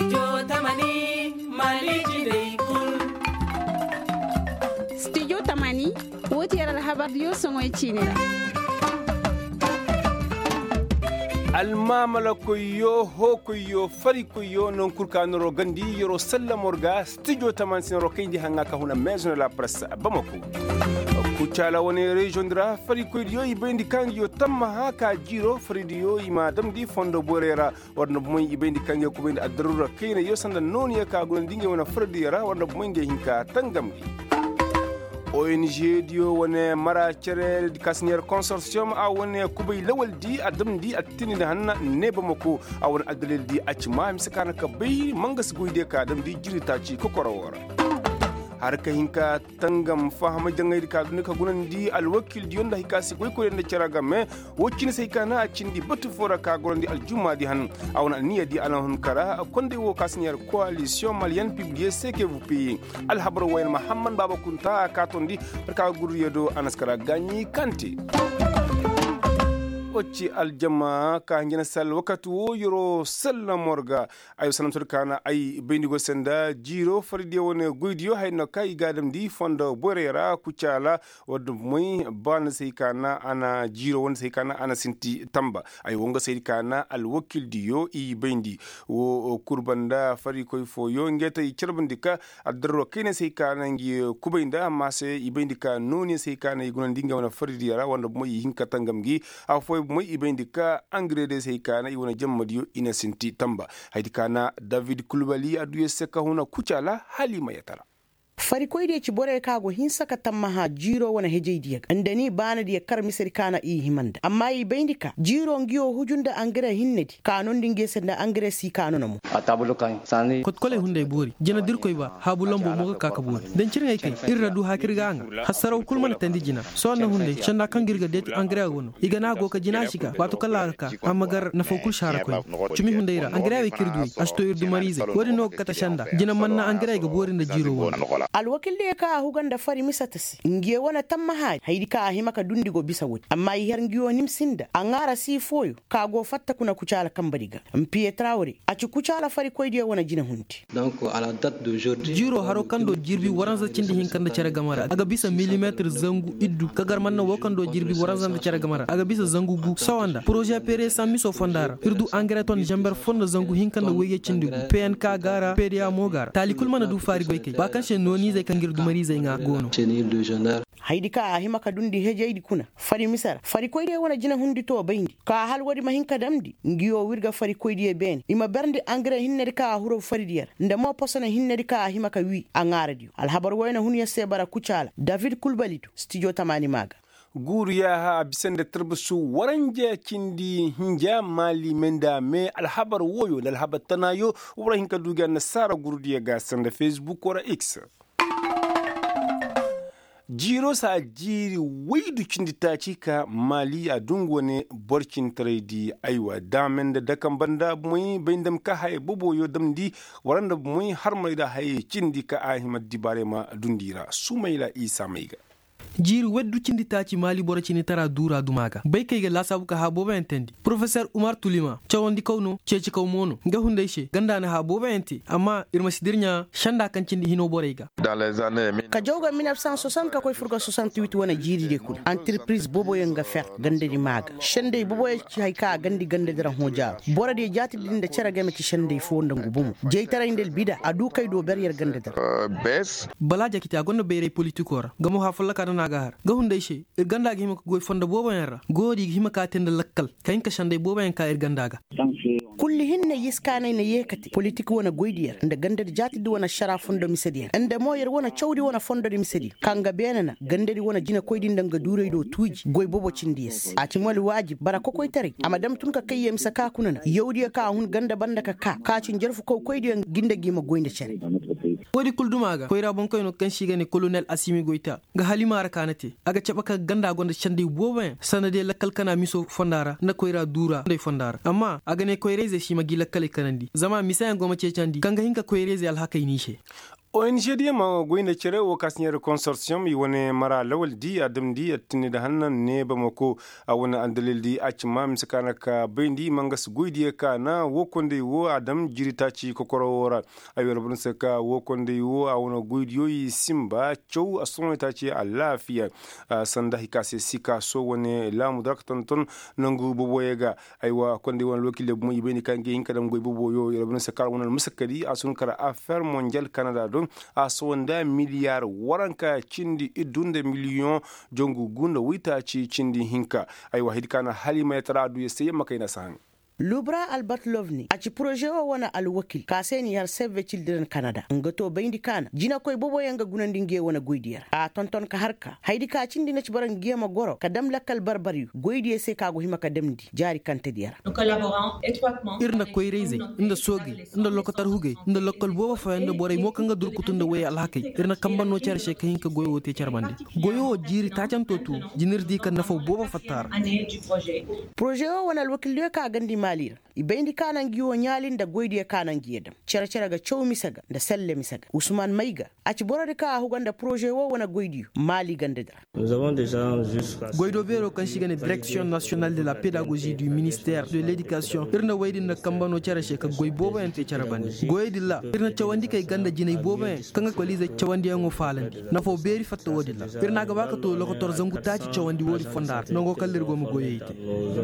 Studio Tamani Maliki dai kul. Studio Tamani wote yara habar yo songoy chinira. Almamala koyo ho koyo fari koyo non kurkanoro gandi yoro sallamorga Studio Tamani sin rokindi hanga ka huna maison la presse Bamako. Kuchala woni region dra fari koyo ibendi kangi tamma haka jiro fridio imadam di fondo borera warno moy ibendi kangi ko bendi adrura kayna yo sanda non ya ka gondinge wona fridiera warno moy nge hinka tangamgi. ONG dio wane mara cere kasnier consortium a wane kubay lawal di adam di attini da hanna ne ba mako a wane adalil di a cima misakana ka bai mangas guide ka adam di jirita ci kokorowar har ka hinka tangam fahama jangai ka dunika gunan di alwakil di yonda hikasi koy koy da cera game wokin sai kana a cindi batu fora ka gunan di aljuma di han a wane niya di alahun kara konde wo kasnier coalition malien publier ce que vous payez alhabar wayan muhammad baba kunta ka tondi ka guru yedo anaskara ganyi kanti Ochi aljama ka ngina sal wakatu wo yoro salla morga ayo sanam turkana ay bendigo senda jiro faridi woni goydiyo hayno kay gadam di fondo borera kucala wod moy ban seykana ana jiro won seykana ana sinti tamba ay wonga seykana al wakil diyo i bendi wo kurbanda fari koy fo yo ngeta i cirbandika adro kene seykana ngi kubaynda mase i bendika noni seykana i gunandinga wona faridi yara wonda moy hinka tangam gi a fo moy ibendika angrede sai kana i wona jammadiyo ina sinti tamba haidi kana David Kulbali aduye seka huna kucala halima yatara fari koy de ci bore kago hin saka tamma ha jiro wana hejeydiya andani bana diya kar misri kana i himanda amma i bendika jiro ngiyo hujunda angre hinnedi kanon dinge senda angre si kanonamo atabulu kan sani kot kole hunde bori jena dir koy ba habulombo mo ka ka bori den cirngay kay irra du hakirganga hasaro kulman tandijina sonna hunde chanda kangirga det angre wono igana go ka jina shiga wato kala ka amagar na fokul shara koy cumi hunde ira angre we kirdu asto irdu marize wori no kata shanda jina manna angre ga bori na jiro wono alwakil da ka huganda fari misatasi ngiye wana tamma ha haidi ka ahimaka dundigo bisa wodi amma yar ngiyo nimsinda angara si foyo ka go fatta kuna kucala kambadiga mpiye trawri a ci kucala fari koyde wana jina hunti donc à la date d'aujourd'hui jiro haro kando jirbi waranza cindi hinkanda cara gamara aga bisa millimetre zangu iddu kagar manna wokando jirbi waranza da cara gamara aga bisa zangu gu sawanda projet pere samiso fondara irdu engrais ton jamber fonda zangu hinkanda wege cindi PNK gara PDA mogara talikul mana du fari goyke ba kan she noni zai kan girdu mari zai nga gono haidi ka ahimaka dundi hejeydi kuna fari misara fari koyde wana jina hundi to bayndi ka hal wadi mahinka damdi ngiyo wirga fari koyde e ben ima bernde engrais hinnedi ka huro fari diyar nda mo posona hinnedi ka ahimaka wi angara diyo alhabar wayna hunya sebara kucala David Kulbalitu Studio Tamani maga guriya ha bisanda turbusu waranje kindi hinja mali menda me alhabar woyo da alhabar tanayo wurahin ka duga nasara gurdiya ga sanda Facebook wara X jiro sa jiri waidu kindi ta cika mali a dungo ne borkin trade aiwa damen da dakan banda muy bindam ka hay bobo damdi waranda muy har mai da hay kindi ka ahimad dibare ma dundira sumaila isa maiga jiri weddu cindi taci mali bora cini tara dura dumaga bai kai ga lasabu ka haboba entendi professeur Umar Tulima chawondi kawno ceci kaw mono nga hunde she ganda na haboba enti amma irma sidirnya shanda kan cindi hino borega dans les années ka jawga 1960 ka koy furga 68 wana jiri de kul entreprise bobo yanga fer gande di maga shende bobo ci hay ka gandi gande dara hoja bora de jati dinda cara game ci shende fo ndangu bumu jey tara indel bida adu kay do beryer gande dara bes bala jakiti agonno bere politikora gamo hafalla ka nagahar ga hunde she irganda gi himaka goy fonda boba yara godi gi himaka tenda lakkal kayin ka shande boba yan ka irgandaga kulli hinne yiskana ne yekati politique wona goydiyar nda gande jati di wona shara fondo misedi ande moyer wona chawdi wona fondo di misedi kanga benana gande di wona jina koydi ndanga duray do tuji goy bobo cindiyes a timol wajib bara ko koy tare amadam tun ka kayyem saka kunana yawdi ka hun ganda banda ka cin jerfu ko koydi ginde gi ma goynde cere wodi kuldumaga koyra bon koyno kan shigani colonel Asimi Goita ga halima rakanate aga cabaka ganda gonda chandi boben sanade lakkal kana miso fondara na koyra dura ndey fondara amma aga ne koyreze shima gi lakkal kanandi zama misayan goma ce chandi kanga hinka koyreze al hakai nishe ONG di ma goyna cere wo kasnyere consortium yi wone mara lawal di adam di atini da hannan ne ba mako a wani andalil di acima misakana ka bendi mangas goydi ka na wo konde wo adam jirita ci kokoro wora ayo rabun saka wo konde wo a wani goydi yi simba chow ason ta ci a lafiya sanda hikase sika so wone lamu dakton ton nangu boboyega aywa konde won lokile mu yibeni kange hinka dam goy boboyo rabun saka wona musakadi asun kara affaire mondial canada a sonda miliyar waranka cindi idunde miliyon jongu gunda wita ci cindi hinka ay wahid kana halima ya taradu ya sai makaina sahan Lubra Albert Lovni a ci projet wa wana alwakil ka seni yar Save Children Canada ngato bayndi kana jina koy bobo yanga gunandinge wana goydiyar a tonton ka harka haydi ka cindi na ci baran gema goro ka dam lakkal barbariyu goydiye sai ka go hima ka demdi jari kante diyar nous collaborons étroitement irna koy reise inda sogi inda lokatar huge inda lokkal bobo fa inda boray mo kanga durkutunda way alhakay irna kambanno charshe ka hinka goyo wote charbande goyo jiri tacanto tu jinirdi kan nafo bobo fatar année du projet wa wana alwakil ka gandi malira ibendi kanan giwo nyalin da goydiye kanan giyedam cera ga chow misaga da selle misaga Usman Maiga a ci borade ka huganda projet wo wana goydiyo mali gandedra nous avons déjà jusqu'à goydo vero kan shigane direction nationale de la pédagogie du ministère de l'éducation irna waydin na kambano cera ka goy bobo ente cera bandi goydi la irna chawandi kay ganda jinay bobo kanga ko liza chawandi ngo falandi nafo beri fatta wodi la irna ga baka to loko tor zangu taci chawandi wodi fondar nongo kallirgo mo goyeyte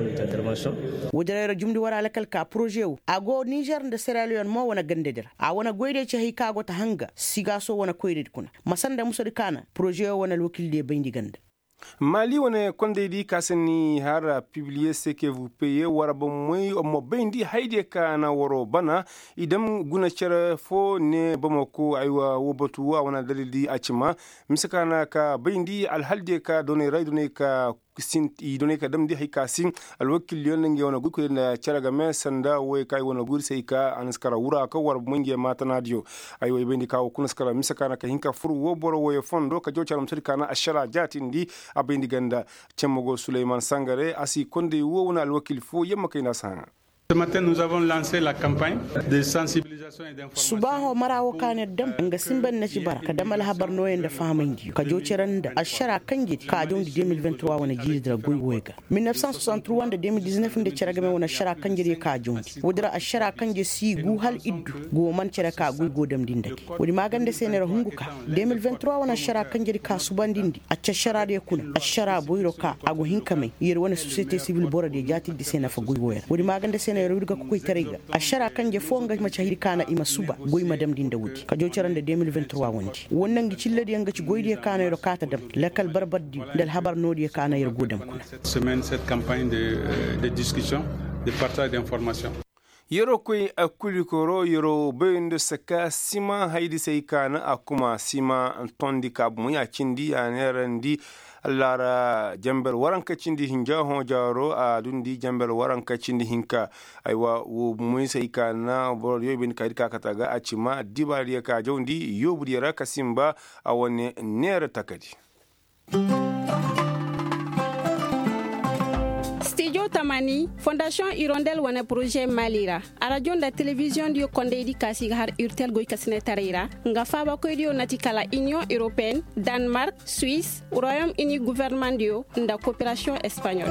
wodere jumdi wara lakal ka projet wu ago Niger da Sierra Leone mo wana gandedira a wana goyde ci hay kago ta hanga siga so wana koyde kuna masanda musodi kana projet wana wakil de bayndi ganda Mali wane konde di kasani har publier ce que vous payez waraba moy mo bendi hayde kana woro bana idam guna cere fo ne bamako aywa wobatu wana dalili acima misakana ka bendi alhalde ka done raydone ka sinti done ka damdi hikasin alwakil yon ngi wona guko na ceraga me sanda way kay wona gur sey ka anaskara wura ka war mungi mata nadio ay way bendi ka ko naskara misakana ka hinka furu wo boro wo fondo ka jocharam sirkana ashara jatindi abendi ganda cemogo Suleiman Sangare asi konde wo wona alwakil fo yemma kayna sana. Ce matin, nous avons lancé la campagne de sensibilisation et d'information. Subaho marawo kane dam nga simban na ci barka da mal habar noyen da famangi ka joceran da ashara kangi ka jondi 2023 wana jiri da goygoyga 1963 da 2019 da ceraga me wana shara kangi ka jondi wodira ashara kangi si gu hal iddu go man cera ka goygo dam dindake wodi magande senera hunguka 2023 wana shara kangi ka subandindi acca shara de kuna ashara boyro ka ago hinkame yer wana société civile bora de jati di sena fa goygoyra wodi magande senera rudiga ko koy tarega ashara kanje fonga ma chahiri kana ima suba goy madam din dawudi ka jocaran da 2023 wondi wannan gi cilladi yanga ci goydi kana yero kata dam lakal barbaddi dal habar nodi kana yer godam kuna semaine cette campagne de discussion de partage d'information yero koy akulikoro yero bende saka sima haidi sai kana akuma sima tondi kabu ya cindi ya nerandi lara jamber waranka cindi hinja ho jaro a dundi jamber waranka cindi hinka aywa wo muy sai kana bor yo bin kaida kataga acima dibari ka jondi yobudi yara kasimba awone nere takadi Studio Tamani, Fondation Hirondelle wana projet Malira. A radio da télévision dio konde di kasi har urtel goy kasine tarira. Nga faba ko dio natikala Union Européenne, Danemark, Suisse, Royaume-Uni gouvernement dio nda coopération espagnole.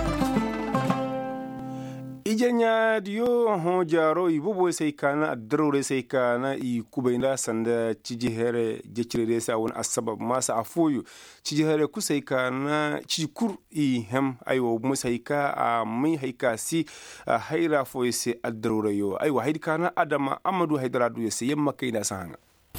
Ijenya dio ho jaro ibubo sai kana adrore sai kana I kubainda sanda cijihere jechire sa won asbab masa afoyu cijihere ku sai kana cikur I hem ayo musaika a mai haika si haira fo sai adrore yo ayo haid kana adama amadu haidaradu yase yamma kaina sanga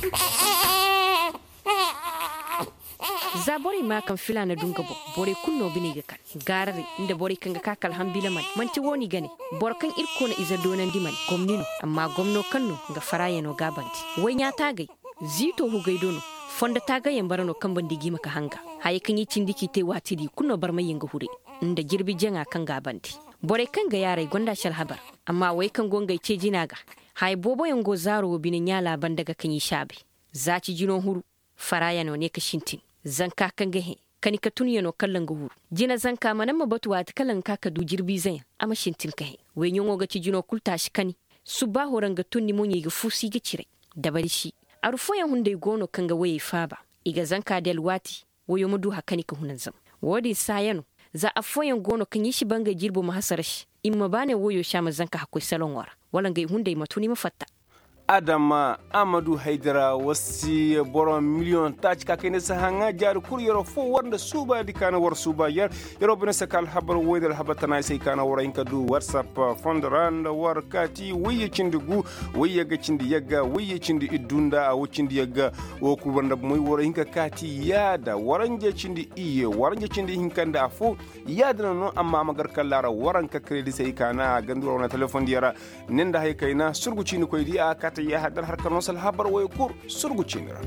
zabori ma kan filana dunga bo bore kunno biniga kan garare inda bore kanga kakal hambila man ci woni gane bor kan irko na iza donandi man gomnino amma gomno kanno ga farayeno gabanti wai nya tagay zito hu gaidono fonda tagayen barano kan bandigi maka hanga haye kan yi cindiki te watidi kunno bar mai yanga hure inda girbi janga kan gabanti bore kan ga yare gonda shal habar amma wai kan gongai ce jinaga haye bobo yango zaro binin yala bandaga kan yi shabe zaci jino huru farayeno ne ka shintin zanka kan gahe kani ka tuniya no kallan guhur jina zanka manan mabatuwa ta kallan ka du jirbi zan ama shintin kai we nyongo ga ci jino kulta shi kani suba horan ga tunni mun yi ga fusi ga cire da bari shi arufoyan hunde gono kanga waye faba iga zanka del wati wayo mudu hakani ka hunanzam wodi sayano za afoyan gono kan yi shi banga jirbo mahasarashi imma bane wayo shama zanka hakoi salon wara wala ngai hunde matuni mafatta adama amadou haydara wasi boron million tach ka kene sa hanga jar kur yoro fo wanda suba di kana war suba yoro bene sakal habar woydal habatana sai kana wara inka du whatsapp fondaran war kati wiye cindugu wiye ga cindi yagga wiye cindi idunda a wucindi yagga wo ku wanda moy wara inka kati yada waranje cindi iye waranje cindi hinkanda afu yada no amma magar kallara waranka credit sai kana ganduro na telefon diyara nenda hay kaina surgu cini koy di a ya hadar harkar nosal habar way kur surgucinira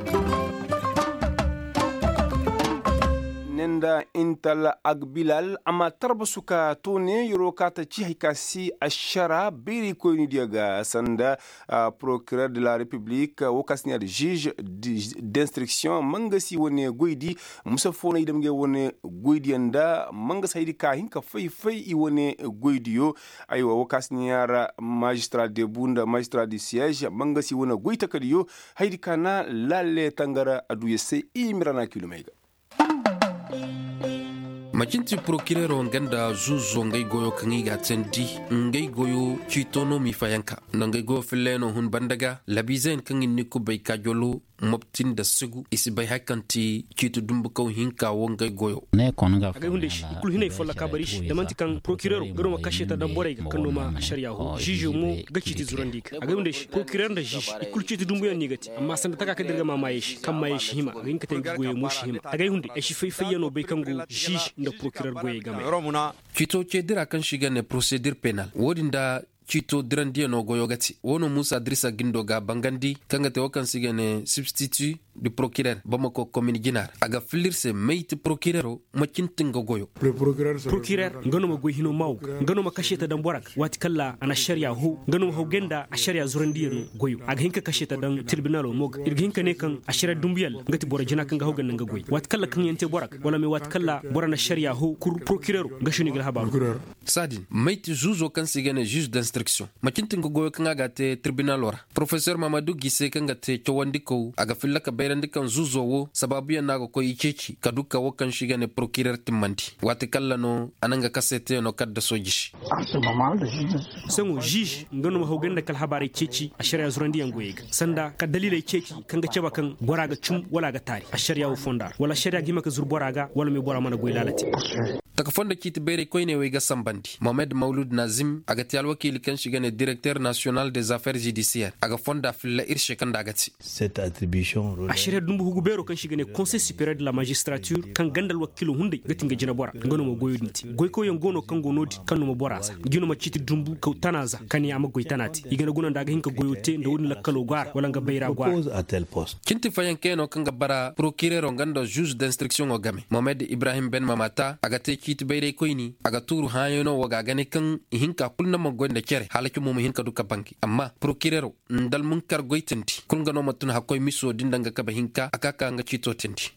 nenda intal agbilal ama tarbasuka tone yorokata ci hikasi ashara biri ko ni diaga sanda procureur de la république wakasni de juge d'instruction mangasi woni goydi musa fona idam ge woni goydi anda mangasa idi ka hinka fay I woni goydi yo aywa wakasni yara magistrat de bunda magistrat du siège mangasi wona goyta kadiyo haydi kana lalle tangara aduye se imirana kilomega macinti procureur nganda zuzo ngai goyo kangi ga tendi ngai goyo chitono mi fayanka ngai go fileno hun bandaga labizen kangi niku bay kajolo moptin da sugu isi bay hakanti chito dumbu ko hinka wongai goyo ne konga aga hunde shi kul hinay folla kabarish da manti kan procureur garo makasheta da boray kanu ma sharia ho jiji mo gaciti zurandik aga hunde shi procureur da jiji kul chito dumbu yan nigati amma sanda taka ka dirga mamayesh kan mayesh hima rinka tay goyo mo shi hima aga hunde e shi fay yano bay kangu jiji da procureur goye game chito ce dira kan shiga ne procédure pénale wodinda chito dirandiya no goyogati wono Musa Drissa Gindo ga bangandi kanga te wakan sigane substitut du procureur Bamako commune Ginar aga filirse meiti procureur makintinga goyo procureur ngano ma goy hino maw ngano ma kasheta dan borak wati kala ana sharia ho ngano ho genda a sharia zurandiya no goyo aga hinka kasheta dan tribunal mog irga hinka ne kan a sharia dumbiyal ngati bora jina kan ga ho ganna goy wati kala kan yente borak wala me wati kala borana sharia ho kur procureur ngashuni gal habaru sadin meiti juzo kan sigane juge d'instruction makintin go goyo kanga gate tribunal wara professeur Mamadou Gisse kanga te chowandiko aga fillaka bayrandikan zuzo wo sababu ya nago ko ichechi kaduka wokan shigane procureur timmandi wate kallano ananga kasete no kadda sojishi sango juge ngano ho ganda kal habari ceci a sharia zurandi yangoyega sanda ka dalilai ceci kanga ceba kan boraga cum wala ga tari a sharia wo fonda wala sharia gima ka zur boraga wala me bora mana goy lalati taka fonda kiti bere koyne wega sambandi Mohamed Maulud Nazim aga tial wakili kan shigane directeur national des affaires judiciaires aga fonda filla irshe kan dagati cette attribution a sharia dumbu hugu bero kan shigane conseil supérieur de la magistrature kan gandal wakilu hunde gatinga jina bora ngano mo goyodinti goy ko yengono kan gonodi kan mo borasa gino ma citi dumbu ka tanaza kan ya magoy tanati igana guna daga hinka goyote ndo woni lakkalo gwar wala nga bayra gwar à tel poste kinti fayankeno kan bara procureur ngando juge d'instruction o game Mohamed Ibrahim Ben Mamata aga te kiti bayre koyni aga turu hayono waga gane kan hinka kulna mo gonde kere halaki mo hinka duka banki amma procureur ndal munkar goytenti kulga no matun hakoy miso dindanga kaba hinka akaka nga cito tenti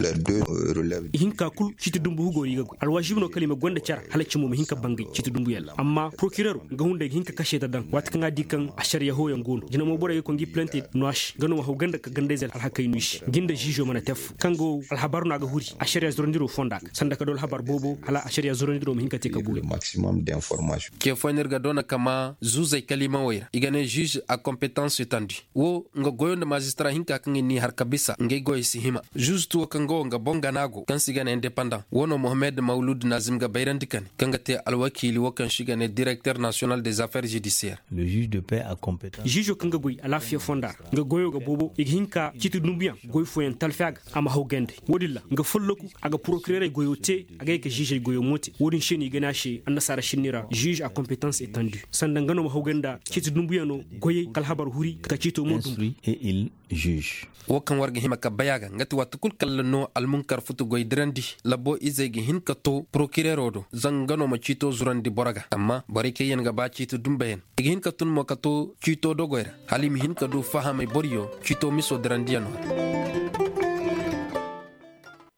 hinka kul citi dumbu hugo yiga alwajib no kalima gonde cara halaki mo hinka bangi citi dumbu yalla amma procureur nga hunde hinka kashe ta dan wat kan adi kan ashar yaho yangono jina mo bora ko ngi planted noash gano mo ganda ka gande zel alhakay nuish ginda jijo mana tef kango alhabaru na ga huri ashar ya zorndiro fondak sanda ka dol habar bobo hala ashar ya zorndiro mo hinka te ka buri maximum d'information ke fonir ga dona kama zuzay kalima wayra igane juge à compétence étendue wo nga goyonde magistrat hinka kan ni har kabisa ngay goy si hima juge tu kango nga bonga nago kan sigane indépendant wono Mohamed Maulud Nazim ga bayrandikan kanga te alwakili wakan shigane directeur national des affaires judiciaires le juge de paix à compétence juge kanga goy ala fi fondar nga goyo ga bobo hinka citu numbiyan goy foyen talfag ama hawgende wodilla nga folloku aga procureur goyote aga ke juge goyo moti wodin sheni gana shi annasara shinira juge à compétence étendue sanda ngano hawganda citu numbiyano goye kal habar huri ka cito modum et il juge wakan warga hima ka bayaga ngati watukul kallano almunkar futu goy drandi labo izegi hinka to procureur odo zangano ma cito zurandi boraga amma barike yen ga ba cito dumbayen igi hinka tun mo ka to cito dogoyra halimi hinka do fahamay boriyo cito miso drandi no